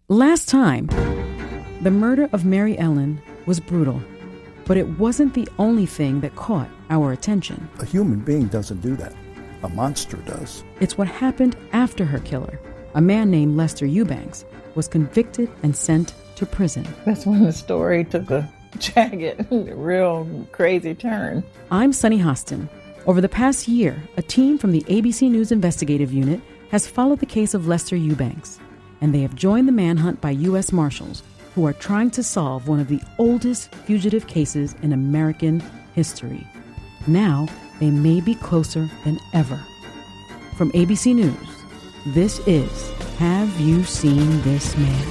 Last time, the murder of Mary Ellen was brutal, but it wasn't the only thing that caught our attention. A human being doesn't do that. A monster does. It's what happened after her killer, a man named Lester Eubanks, was convicted and sent to prison. That's when the story took a jagged, real crazy turn. I'm Sunny Hostin. Over the past year, a team from the ABC News Investigative Unit has followed the case of Lester Eubanks, and they have joined the manhunt by U.S. Marshals, who are trying to solve one of the oldest fugitive cases in American history. Now, they may be closer than ever. From ABC News, this is Have You Seen This Man?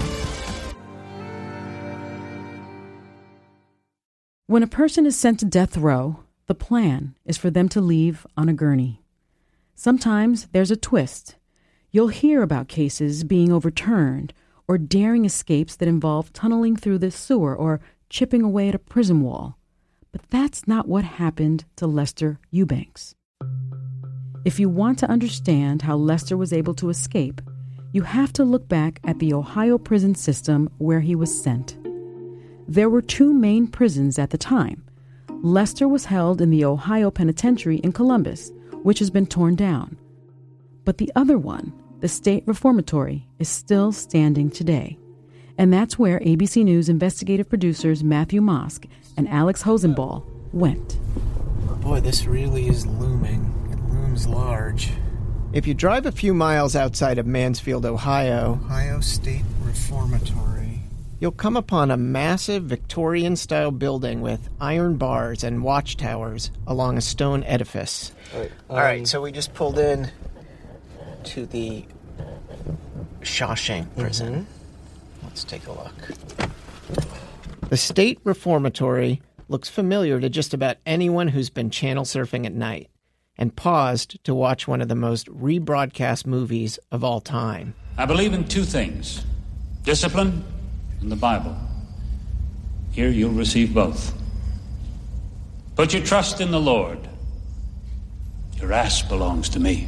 When a person is sent to death row, the plan is for them to leave on a gurney. Sometimes there's a twist. You'll hear about cases being overturned or daring escapes that involve tunneling through the sewer or chipping away at a prison wall. But that's not what happened to Lester Eubanks. If you want to understand how Lester was able to escape, you have to look back at the Ohio prison system where he was sent. There were two main prisons at the time. Lester was held in the Ohio Penitentiary in Columbus, which has been torn down. But the other one, the State Reformatory, is still standing today. And that's where ABC News investigative producers Matthew Mosk and Alex Hosenball went. Boy, this really is looming. It looms large. If you drive a few miles outside of Mansfield, Ohio, Ohio State Reformatory, you'll come upon a massive Victorian-style building with iron bars and watchtowers along a stone edifice. All right, so we just pulled in to the Shawshank prison. Mm-hmm. Let's take a look. The State Reformatory looks familiar to just about anyone who's been channel surfing at night and paused to watch one of the most rebroadcast movies of all time. I believe in two things: discipline and the Bible. Here you'll receive both. Put your trust in the Lord. Your ass belongs to me.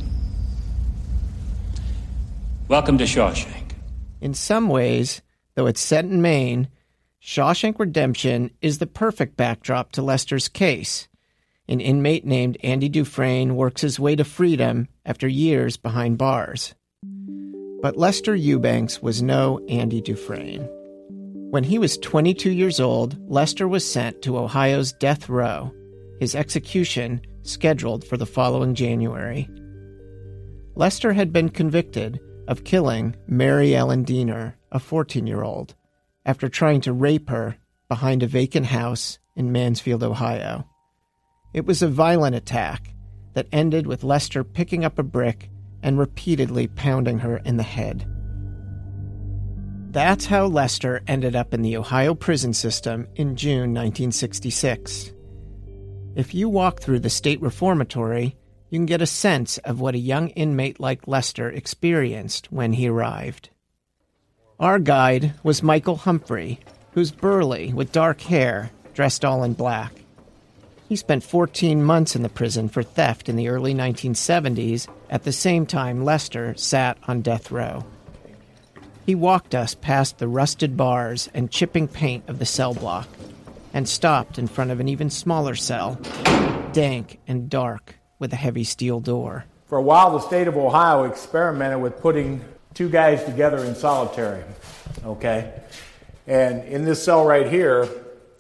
Welcome to Shawshank. In some ways, though it's set in Maine, Shawshank Redemption is the perfect backdrop to Lester's case. An inmate named Andy Dufresne works his way to freedom after years behind bars. But Lester Eubanks was no Andy Dufresne. When he was 22 years old, Lester was sent to Ohio's death row, his execution scheduled for the following January. Lester had been convicted of killing Mary Ellen Diener, a 14-year-old, after trying to rape her behind a vacant house in Mansfield, Ohio. It was a violent attack that ended with Lester picking up a brick and repeatedly pounding her in the head. That's how Lester ended up in the Ohio prison system in June 1966. If you walk through the State Reformatory, you can get a sense of what a young inmate like Lester experienced when he arrived. Our guide was Michael Humphrey, who's burly with dark hair, dressed all in black. He spent 14 months in the prison for theft in the early 1970s, at the same time Lester sat on death row. He walked us past the rusted bars and chipping paint of the cell block, and stopped in front of an even smaller cell, dank and dark, with a heavy steel door. For a while, the state of Ohio experimented with putting two guys together in solitary, okay? And in this cell right here,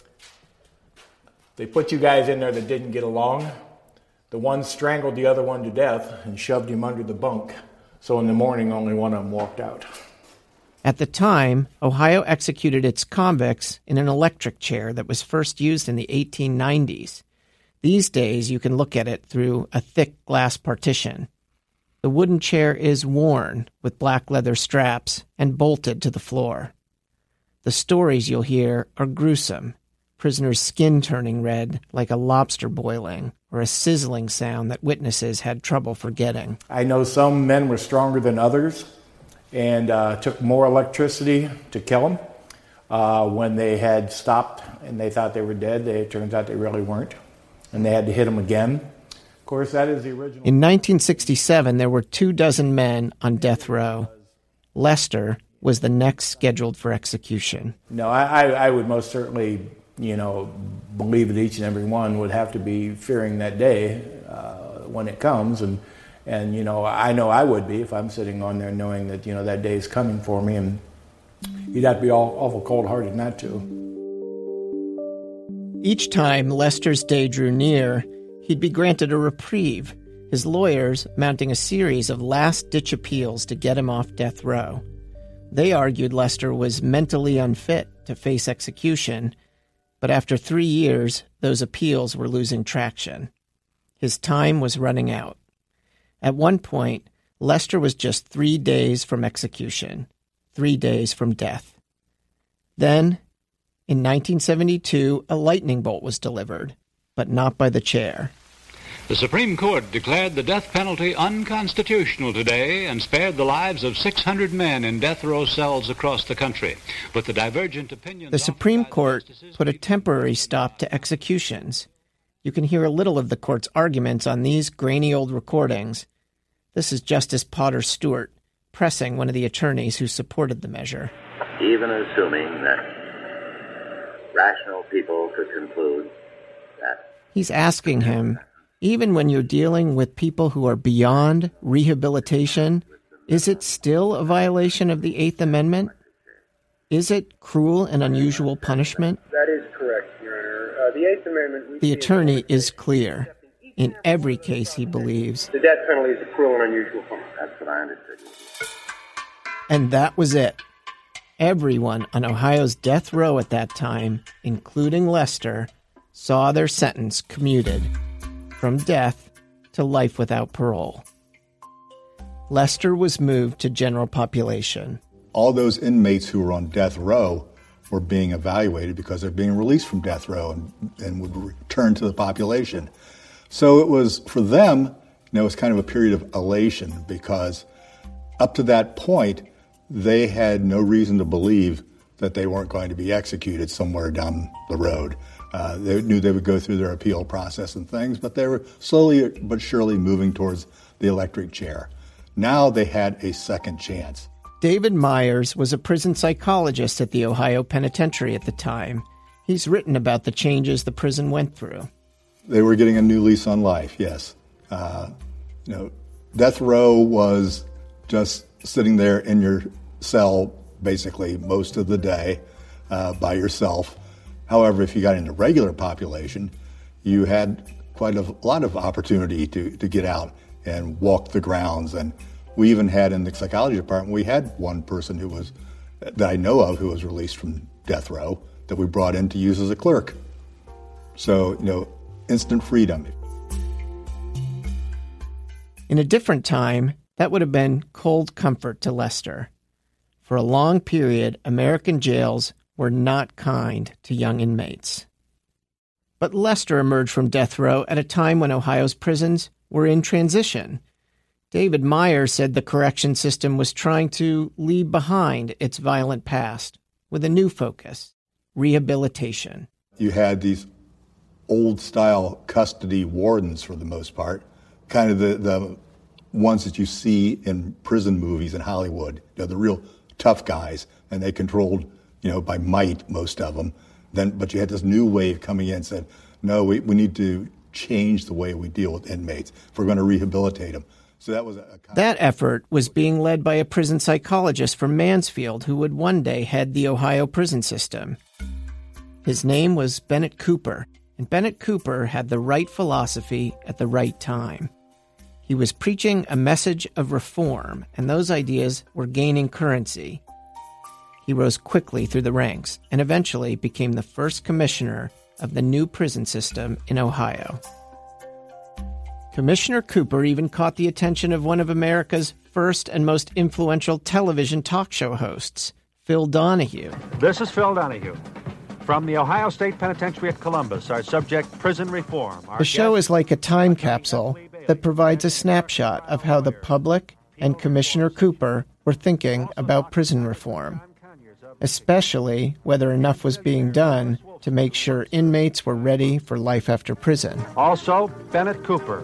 they put two guys in there that didn't get along. The one strangled the other one to death and shoved him under the bunk. So in the morning, only one of them walked out. At the time, Ohio executed its convicts in an electric chair that was first used in the 1890s. These days, you can look at it through a thick glass partition. The wooden chair is worn with black leather straps and bolted to the floor. The stories you'll hear are gruesome. Prisoners' skin turning red like a lobster boiling, or a sizzling sound that witnesses had trouble forgetting. I know some men were stronger than others and took more electricity to kill them. When they had stopped and they thought they were dead, it turns out they really weren't. And they had to hit them again. Of course, that is the original. In 1967, there were 24 men on death row. Lester was the next scheduled for execution. No, I would most certainly, believe that each and every one would have to be fearing that day when it comes. And I know I would be if I'm sitting on there knowing that, that day is coming for me. And you'd have to be awful cold-hearted not to. Each time Lester's day drew near, he'd be granted a reprieve, his lawyers mounting a series of last-ditch appeals to get him off death row. They argued Lester was mentally unfit to face execution, but after 3 years, those appeals were losing traction. His time was running out. At one point, Lester was just 3 days from execution, 3 days from death. Then, in 1972, a lightning bolt was delivered, but not by the chair. The Supreme Court declared the death penalty unconstitutional today and spared the lives of 600 men in death row cells across the country. But the divergent opinions... The Supreme Court put a temporary stop to executions. You can hear a little of the court's arguments on these grainy old recordings. This is Justice Potter Stewart pressing one of the attorneys who supported the measure. Even assuming that rational people could conclude that... He's asking him, even when you're dealing with people who are beyond rehabilitation, is it still a violation of the Eighth Amendment? Is it cruel and unusual punishment? That is correct, Your Honor. The Eighth Amendment... The attorney is clear. In every case, he believes, the death penalty is a cruel and unusual punishment. That's what I understood. And that was it. Everyone on Ohio's death row at that time, including Lester, saw their sentence commuted from death to life without parole. Lester was moved to general population. All those inmates who were on death row were being evaluated because they're being released from death row and would return to the population. So it was, for them, it was kind of a period of elation because up to that point, they had no reason to believe that they weren't going to be executed somewhere down the road. They knew they would go through their appeal process and things, but they were slowly but surely moving towards the electric chair. Now they had a second chance. David Myers was a prison psychologist at the Ohio Penitentiary at the time. He's written about the changes the prison went through. They were getting a new lease on life, yes. Death row was just sitting there in your cell basically most of the day by yourself. However, if you got into regular population, you had quite a lot of opportunity to get out and walk the grounds. And we even had in the psychology department, we had one person that I know of who was released from death row that we brought in to use as a clerk. So, instant freedom. In a different time, that would have been cold comfort to Lester. For a long period, American jails were not kind to young inmates. But Lester emerged from death row at a time when Ohio's prisons were in transition. David Myers said the correction system was trying to leave behind its violent past with a new focus, rehabilitation. You had these old-style custody wardens for the most part, kind of the ones that you see in prison movies in Hollywood, the real tough guys, and they controlled by might, most of them. But you had this new wave coming in and said, no, we need to change the way we deal with inmates if we're going to rehabilitate them. So that was that effort was being led by a prison psychologist from Mansfield who would one day head the Ohio prison system. His name was Bennett Cooper, and Bennett Cooper had the right philosophy at the right time. He was preaching a message of reform, and those ideas were gaining currency. He rose quickly through the ranks and eventually became the first commissioner of the new prison system in Ohio. Commissioner Cooper even caught the attention of one of America's first and most influential television talk show hosts, Phil Donahue. This is Phil Donahue. From the Ohio State Penitentiary at Columbus, our subject, prison reform. The show is like a time capsule that provides a snapshot of how the public and Commissioner Cooper were thinking about prison reform, especially whether enough was being done to make sure inmates were ready for life after prison. Also, Bennett Cooper.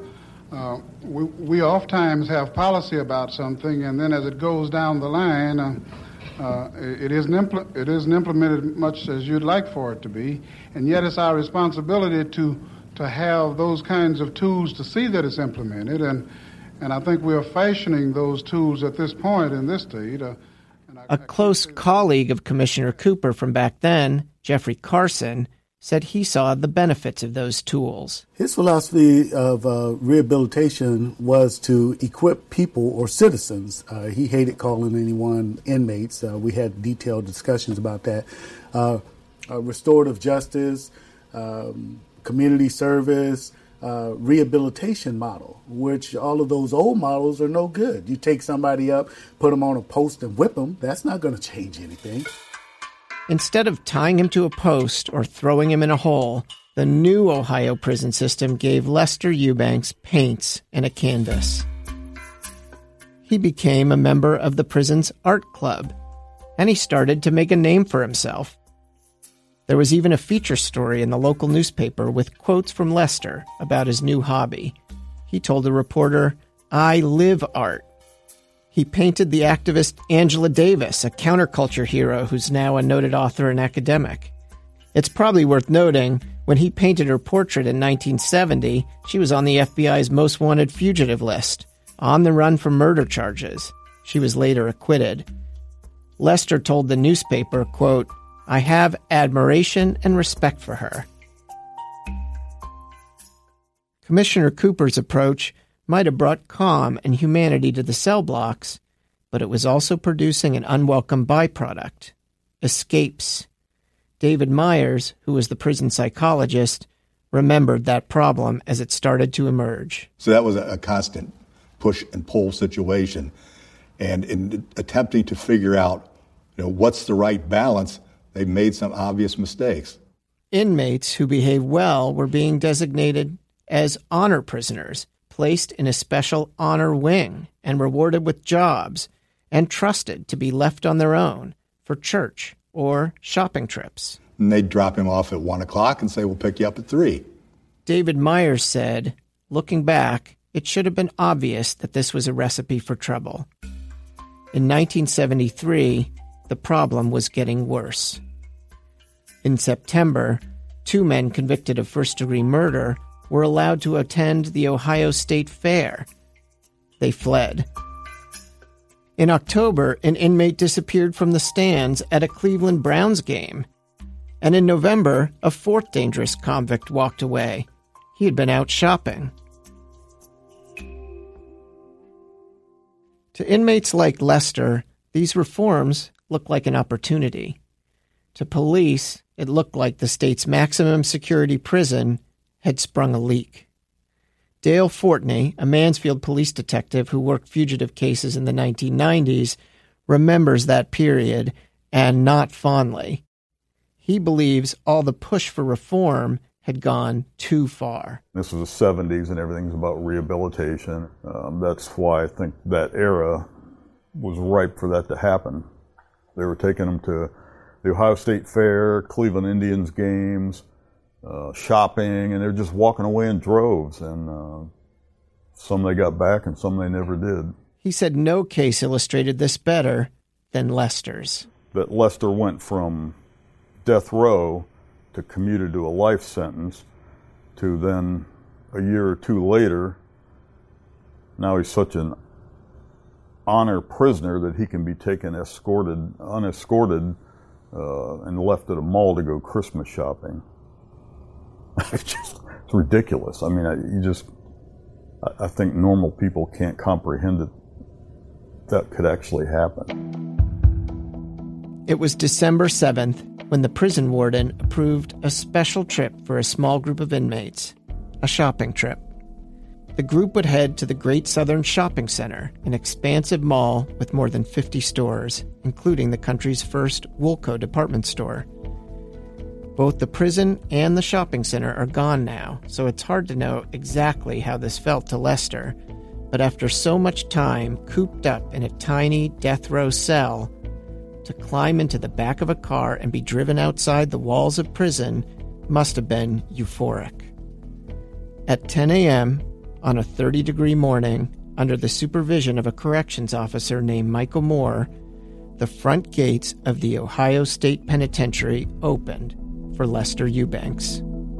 We oftentimes have policy about something, and then as it goes down the line, It isn't implemented much as you'd like for it to be, and yet it's our responsibility to have those kinds of tools to see that it's implemented, and I think we are fashioning those tools at this point in this state. A close colleague of Commissioner Cooper from back then, Jeffrey Carson, said he saw the benefits of those tools. His philosophy of rehabilitation was to equip people or citizens. He hated calling anyone inmates. We had detailed discussions about that. Restorative justice, community service, rehabilitation model, which all of those old models are no good. You take somebody up, put them on a post and whip them, that's not going to change anything. Instead of tying him to a post or throwing him in a hole, the new Ohio prison system gave Lester Eubanks paints and a canvas. He became a member of the prison's art club, and he started to make a name for himself. There was even a feature story in the local newspaper with quotes from Lester about his new hobby. He told a reporter, "I live art." He painted the activist Angela Davis, a counterculture hero who's now a noted author and academic. It's probably worth noting, when he painted her portrait in 1970, she was on the FBI's most wanted fugitive list, on the run for murder charges. She was later acquitted. Lester told the newspaper, quote, "I have admiration and respect for her." Commissioner Cooper's approach might have brought calm and humanity to the cell blocks, but it was also producing an unwelcome byproduct: escapes. David Myers, who was the prison psychologist, remembered that problem as it started to emerge. So that was a constant push and pull situation. And in attempting to figure out, what's the right balance, they made some obvious mistakes. Inmates who behaved well were being designated as honor prisoners, placed in a special honor wing and rewarded with jobs, and trusted to be left on their own for church or shopping trips. And they'd drop him off at 1 o'clock and say, "We'll pick you up at 3. David Myers said, looking back, it should have been obvious that this was a recipe for trouble. In 1973, the problem was getting worse. In September, 2 men convicted of first-degree murder were allowed to attend the Ohio State Fair. They fled. In October, an inmate disappeared from the stands at a Cleveland Browns game. And in November, a 4th dangerous convict walked away. He had been out shopping. To inmates like Lester, these reforms looked like an opportunity. To police, it looked like the state's maximum security prison had sprung a leak. Dale Fortney, a Mansfield police detective who worked fugitive cases in the 1990s, remembers that period, and not fondly. He believes all the push for reform had gone too far. This was the 70s and everything's about rehabilitation. That's why I think that era was ripe for that to happen. They were taking them to the Ohio State Fair, Cleveland Indians games, shopping, and they're just walking away in droves, and some they got back and some they never did. He said no case illustrated this better than Lester's. That Lester went from death row to commuted to a life sentence to then a year or 2 later, now he's such an honor prisoner that he can be taken unescorted and left at a mall to go Christmas shopping. It's ridiculous. I mean, I think normal people can't comprehend that could actually happen. It was December 7th when the prison warden approved a special trip for a small group of inmates, a shopping trip. The group would head to the Great Southern Shopping Center, an expansive mall with more than 50 stores, including the country's first Woolco department store. Both the prison and the shopping center are gone now, so it's hard to know exactly how this felt to Lester. But after so much time cooped up in a tiny death row cell, to climb into the back of a car and be driven outside the walls of prison must have been euphoric. At 10 a.m., on a 30-degree morning, under the supervision of a corrections officer named Michael Moore, the front gates of the Ohio State Penitentiary opened for Lester Eubanks.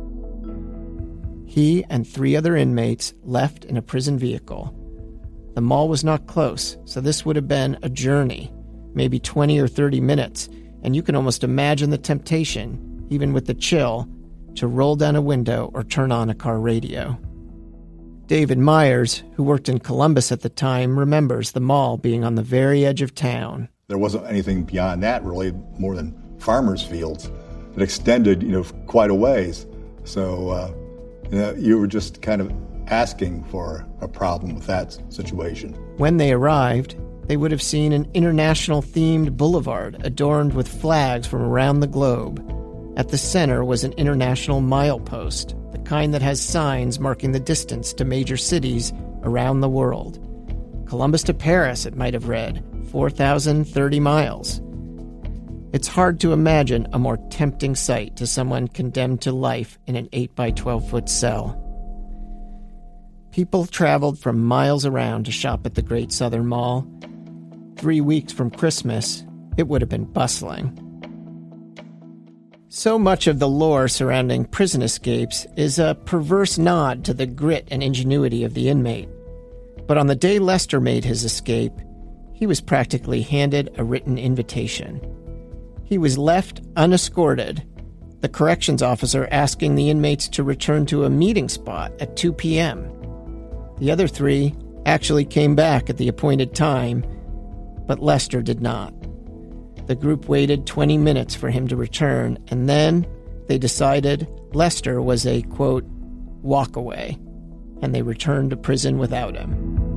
He and 3 other inmates left in a prison vehicle. The mall was not close, so this would have been a journey, maybe 20 or 30 minutes, and you can almost imagine the temptation, even with the chill, to roll down a window or turn on a car radio. David Myers, who worked in Columbus at the time, remembers the mall being on the very edge of town. There wasn't anything beyond that, really, more than farmers' fields. It extended, quite a ways. So, you were just kind of asking for a problem with that situation. When they arrived, they would have seen an international-themed boulevard adorned with flags from around the globe. At the center was an international milepost, the kind that has signs marking the distance to major cities around the world. Columbus to Paris, it might have read, 4,030 miles. It's hard to imagine a more tempting sight to someone condemned to life in an 8-by-12-foot cell. People traveled from miles around to shop at the Great Southern Mall. 3 weeks from Christmas, it would have been bustling. So much of the lore surrounding prison escapes is a perverse nod to the grit and ingenuity of the inmate. But on the day Lester made his escape, he was practically handed a written invitation. He was left unescorted, the corrections officer asking the inmates to return to a meeting spot at 2 p.m. The other 3 actually came back at the appointed time, but Lester did not. The group waited 20 minutes for him to return, and then they decided Lester was a, quote, walkaway, and they returned to prison without him.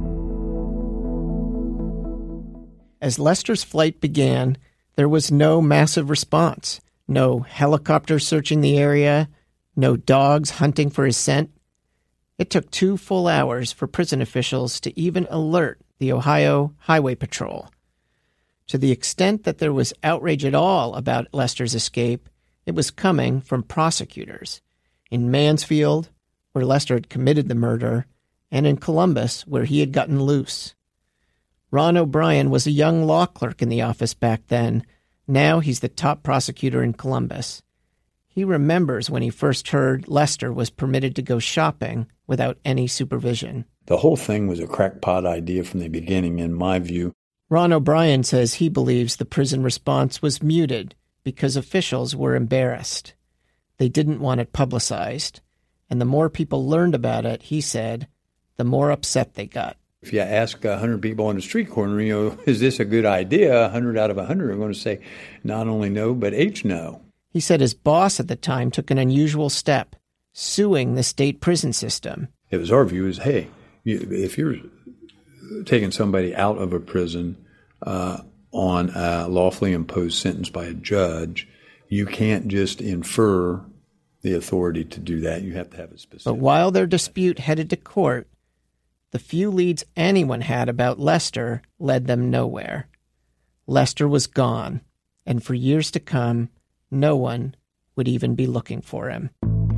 As Lester's flight began, there was no massive response, no helicopters searching the area, no dogs hunting for his scent. It took 2 full hours for prison officials to even alert the Ohio Highway Patrol. To the extent that there was outrage at all about Lester's escape, it was coming from prosecutors. In Mansfield, where Lester had committed the murder, and in Columbus, where he had gotten loose. Ron O'Brien was a young law clerk in the office back then. Now he's the top prosecutor in Columbus. He remembers when he first heard Lester was permitted to go shopping without any supervision. The whole thing was a crackpot idea from the beginning, in my view. Ron O'Brien says he believes the prison response was muted because officials were embarrassed. They didn't want it publicized. And the more people learned about it, he said, the more upset they got. If you ask 100 people on the street corner, is this a good idea? 100 out of 100 are going to say not only no, but H no. He said his boss at the time took an unusual step, suing the state prison system. It was our view is, hey, if you're taking somebody out of a prison on a lawfully imposed sentence by a judge, you can't just infer the authority to do that. You have to have a specific. But while their dispute headed to court, the few leads anyone had about Lester led them nowhere. Lester was gone, and for years to come, no one would even be looking for him.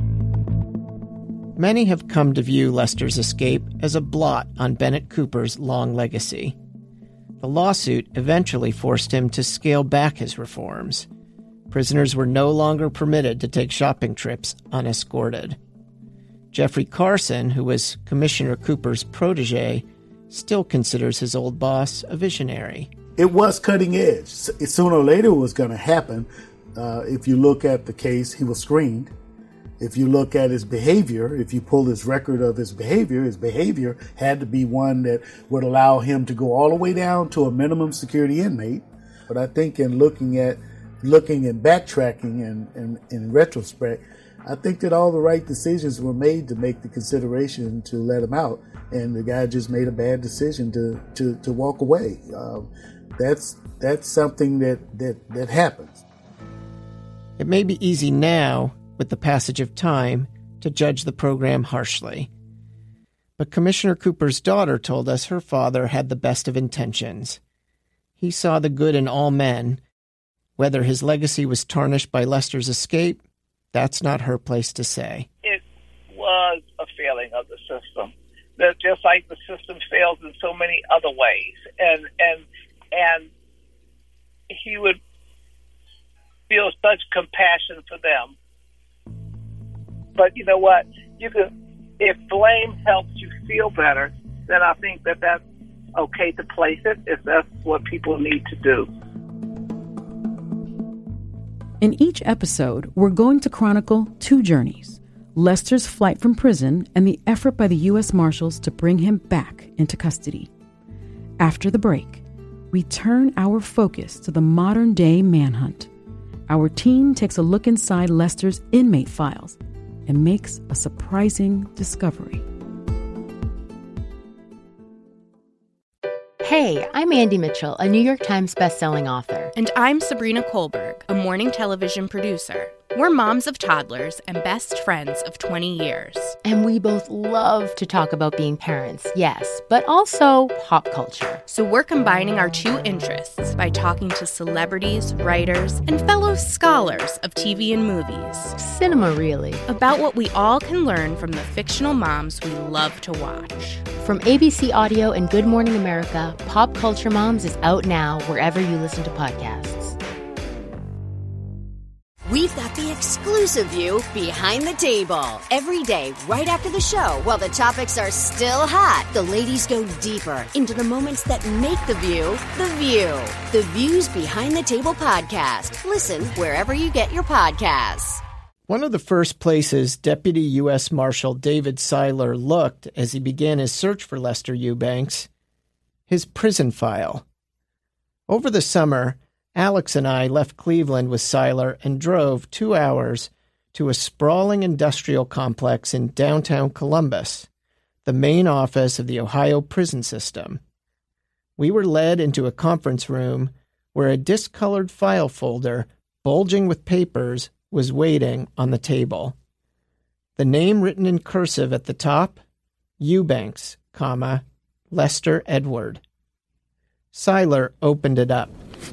Many have come to view Lester's escape as a blot on Bennett Cooper's long legacy. The lawsuit eventually forced him to scale back his reforms. Prisoners were no longer permitted to take shopping trips unescorted. Jeffrey Carson, who was Commissioner Cooper's protege, still considers his old boss a visionary. It was cutting edge. Sooner or later it was going to happen. If you look at the case, he was screened. If you look at his behavior, if you pull his record of his behavior had to be one that would allow him to go all the way down to a minimum security inmate. But I think in looking and backtracking and in retrospect, I think that all the right decisions were made to make the consideration to let him out, and the guy just made a bad decision to walk away. That's something that happens. It may be easy now, with the passage of time, to judge the program harshly. But Commissioner Cooper's daughter told us her father had the best of intentions. He saw the good in all men. Whether his legacy was tarnished by Lester's escape, that's not her place to say. It was a failing of the system. That just like the system fails in so many other ways. And he would feel such compassion for them. But you know what? If blame helps you feel better, then I think that that's okay to place it if that's what people need to do. In each episode, we're going to chronicle two journeys: Lester's flight from prison and the effort by the U.S. Marshals to bring him back into custody. After the break, we turn our focus to the modern-day manhunt. Our team takes a look inside Lester's inmate files and makes a surprising discovery. Hey, I'm Andy Mitchell, a New York Times bestselling author. And I'm Sabrina Kohlberg, a morning television producer. We're moms of toddlers and best friends of 20 years. And we both love to talk about being parents, yes, but also pop culture. So we're combining our two interests by talking to celebrities, writers, and fellow scholars of TV and movies. Cinema, really. About what we all can learn from the fictional moms we love to watch. From ABC Audio and Good Morning America, Pop Culture Moms is out now wherever you listen to podcasts. We've got the exclusive view behind the table. Every day, right after the show, while the topics are still hot, the ladies go deeper into the moments that make The View, The View. The View's Behind the Table podcast. Listen wherever you get your podcasts. One of the first places Deputy U.S. Marshal David Seiler looked as he began his search for Lester Eubanks, his prison file. Over the summer, Alex and I left Cleveland with Seiler and drove 2 hours to a sprawling industrial complex in downtown Columbus, the main office of the Ohio prison system. We were led into a conference room where a discolored file folder, bulging with papers, was waiting on the table. The name written in cursive at the top, Eubanks, Lester Edward. Seiler opened it up.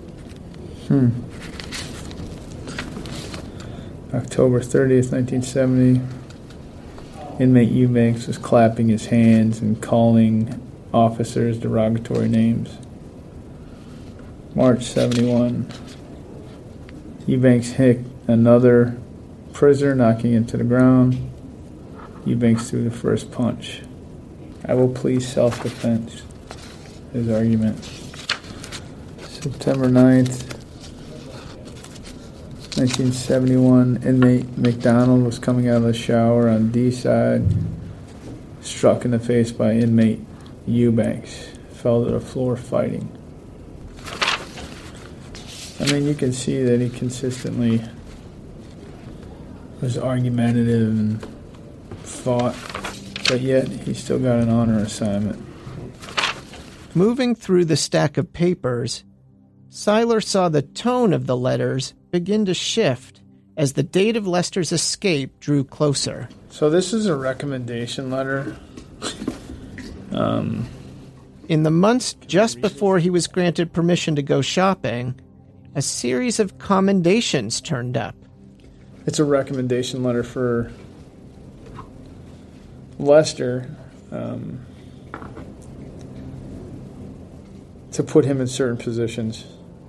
October 30th, 1970. Inmate Eubanks was clapping his hands and calling officers derogatory names. March 71. Eubanks hit another prisoner, knocking him to the ground. Eubanks threw the first punch. I will plead self-defense. His argument. September 9th, 1971, inmate McDonald was coming out of the shower on D side, struck in the face by inmate Eubanks, fell to the floor fighting. I mean, you can see that he consistently was argumentative and fought, but yet he still got an honor assignment. Moving through the stack of papers, Seiler saw the tone of the letters begin to shift as the date of Lester's escape drew closer. So this is a recommendation letter. In the months just before he was granted permission to go shopping, a series of commendations turned up. It's a recommendation letter for Lester to put him in certain positions.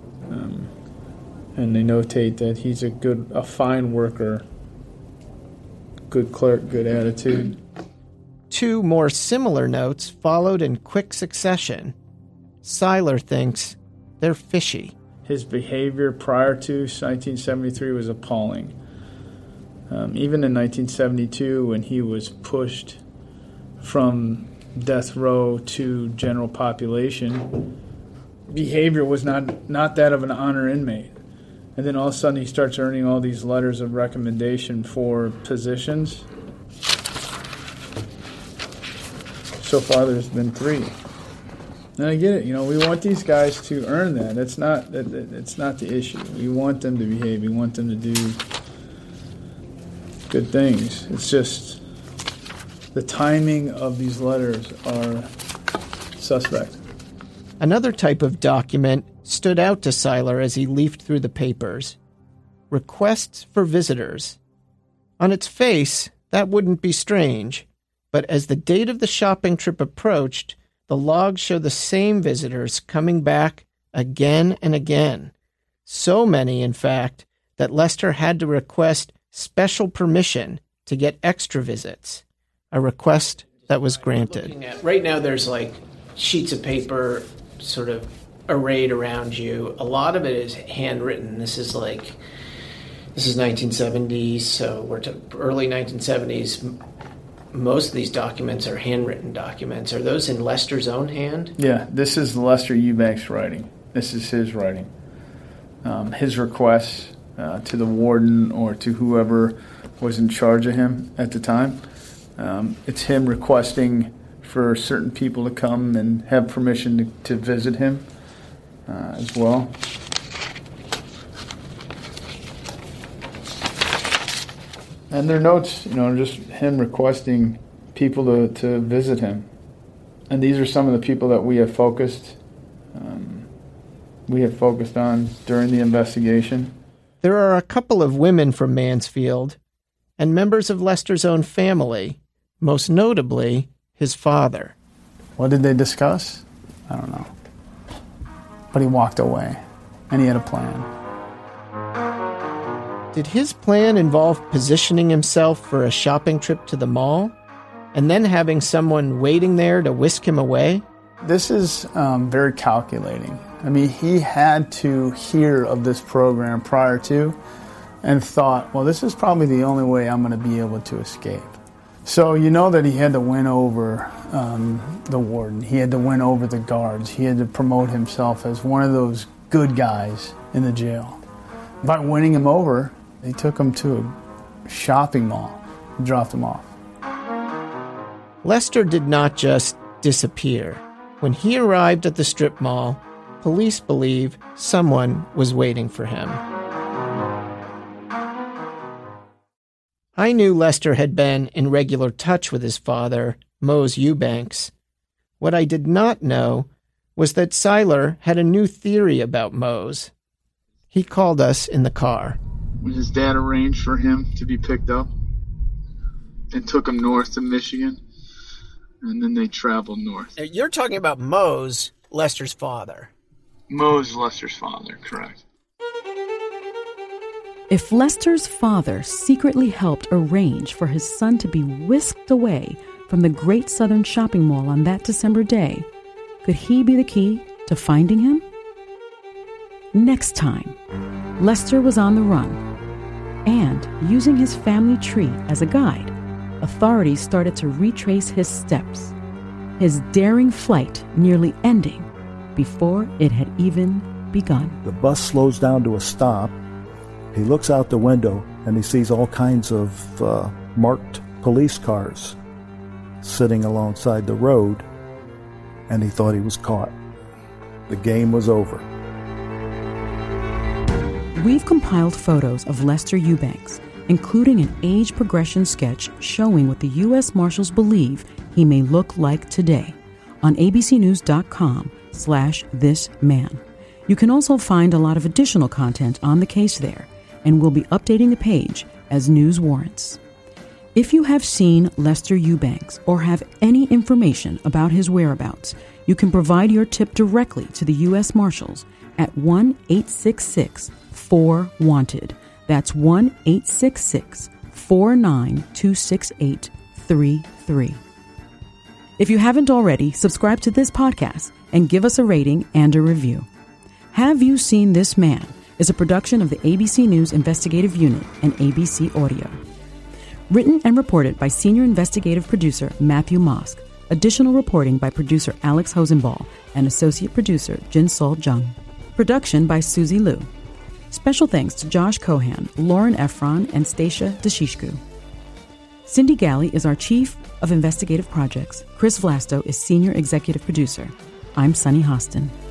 And they notate that he's a fine worker, good clerk, good attitude. 2 more similar notes followed in quick succession. Seiler thinks they're fishy. His behavior prior to 1973 was appalling. Even in 1972, when he was pushed from death row to general population, behavior was not that of an honor inmate. And then all of a sudden he starts earning all these letters of recommendation for positions. So far there's been 3. And I get it, we want these guys to earn that. It's not the issue. We want them to behave. We want them to do good things. It's just the timing of these letters are suspect. Another type of document stood out to Seiler as he leafed through the papers. Requests for visitors. On its face, that wouldn't be strange, but as the date of the shopping trip approached, the logs show the same visitors coming back again and again, So many, in fact, that Lester had to request special permission to get extra visits, a request that was granted. Right now there's like sheets of paper sort of arrayed around you. A lot of it is handwritten. This is 1970s, so we're to early 1970s. Most of these documents are handwritten documents. Are those in Lester's own hand? Yeah, this is Lester Eubanks' writing. This is his writing. His requests to the warden or to whoever was in charge of him at the time. It's him requesting for certain people to come and have permission to visit him as well. And their notes, just him requesting people to visit him. And these are some of the people that we have focused on during the investigation. There are a couple of women from Mansfield and members of Lester's own family, most notably his father. What did they discuss? I don't know. But he walked away, and he had a plan. Did his plan involve positioning himself for a shopping trip to the mall, and then having someone waiting there to whisk him away? This is very calculating. I mean, he had to hear of this program prior to and thought, well, this is probably the only way I'm going to be able to escape. So you know that he had to win over the warden. He had to win over the guards. He had to promote himself as one of those good guys in the jail. By winning him over, they took him to a shopping mall and dropped him off. Lester did not just disappear. When he arrived at the strip mall, police believe someone was waiting for him. I knew Lester had been in regular touch with his father, Mose Eubanks. What I did not know was that Seiler had a new theory about Mose. He called us in the car. When his dad arranged for him to be picked up and took him north to Michigan, and then they traveled north. You're talking about Mose, Lester's father. Mose, Lester's father, correct. If Lester's father secretly helped arrange for his son to be whisked away from the Great Southern Shopping Mall on that December day, could he be the key to finding him? Next time, Lester was on the run, and using his family tree as a guide, authorities started to retrace his steps, his daring flight nearly ending before it had even begun. The bus slows down to a stop. He looks out the window and he sees all kinds of marked police cars sitting alongside the road, and he thought he was caught. The game was over. We've compiled photos of Lester Eubanks, including an age progression sketch showing what the U.S. Marshals believe he may look like today, on abcnews.com/thisman. You can also find a lot of additional content on the case there, and we'll be updating the page as news warrants. If you have seen Lester Eubanks or have any information about his whereabouts, you can provide your tip directly to the U.S. Marshals at 1-866-4-WANTED. That's 1-866-492-6833. If you haven't already, subscribe to this podcast and give us a rating and a review. Have You Seen This Man is a production of the ABC News Investigative Unit and ABC Audio. Written and reported by Senior Investigative Producer Matthew Mosk. Additional reporting by producer Alex Hosenball and Associate Producer Jinsol Jung. Production by Susie Liu. Special thanks to Josh Cohan, Lauren Efron, and Stacia Deshishku. Cindy Galley is our Chief of Investigative Projects. Chris Vlasto is Senior Executive Producer. I'm Sunny Hostin.